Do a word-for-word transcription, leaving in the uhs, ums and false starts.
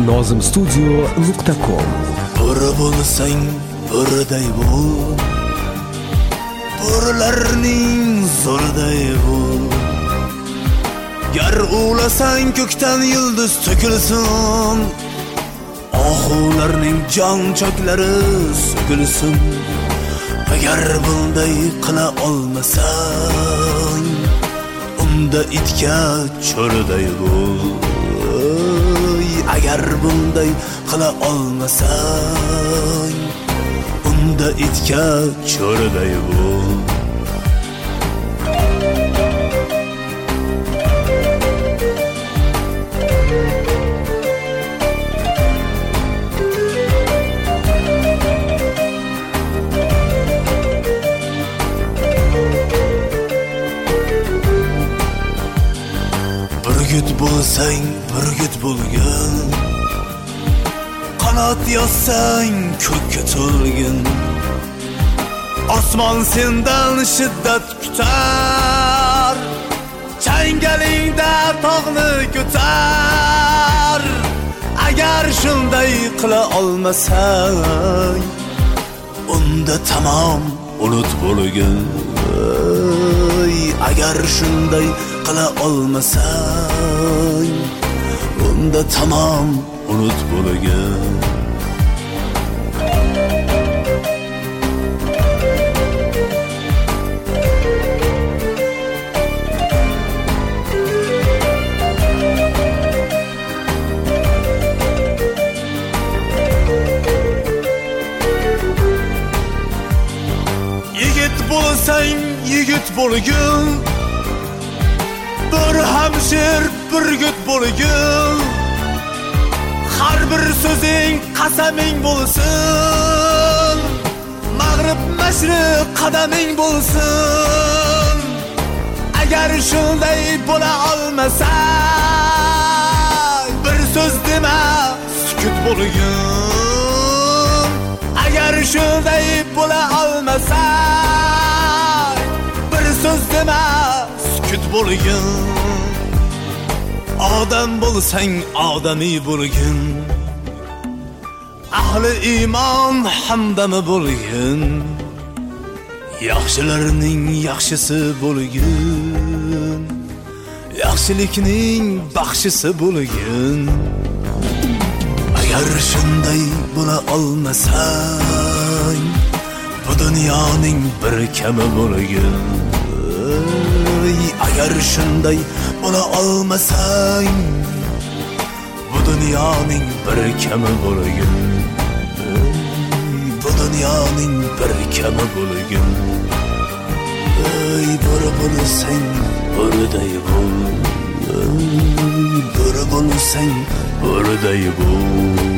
nozim studio nuqta com. Bo'ri bo'lsang bo'riday bo'l, bo'rilarning zo'riday bo'l. Gar ulasang ko'kdan yulduz to'kilsin, oxularning jon choklari so'kilsin. Agar bunday qila olmasang, unda itga cho'riday bo'l. Agar bunday qila olmasang, unda itga cho'riday bo'l. Burgut bo'lsang burgut bo'lgin, qanot yossang ko'kka to'lgin. Osmon sendan shiddat kutar, changalingda tog'ni ko'tar. Agar shunday qila olmasang, unda tamom unut bo'lgin. Agar shunday qila olmasang, unda tamom unut bo'lgin. Yigit bo'lsang yigit bo'lgin, bir hamshir burgut bo'lgin. Har bir so'zing qasaming bo'lsin, mag'rib mashriq qadaming bo'lsin. Agar shunday bo'la olmasang, bir so'z dema sukut bo'lgin. Agar shunday bo'la olmasang, bir so'z dema sukut bo'lgin. Odam bo'lsang odamiy bo'lgin, ahli iymon hamdami bo'lgin. Yaxshilarning yaxshisi bo'lgin, yaxshilikning baxshisi bo'lgin. Agar shunday bo'la olmasang, bu dunyoning bir kami bo'lgin. Agar shunday bo'la olmasang, bu dunyoning bir kami bo'lgin. Bu dunyoning bir kami bo'lgin. Ey bo'ri bo'lsang bo'riday bo'l, bo'ri bo'lsang bo'riday bo'l.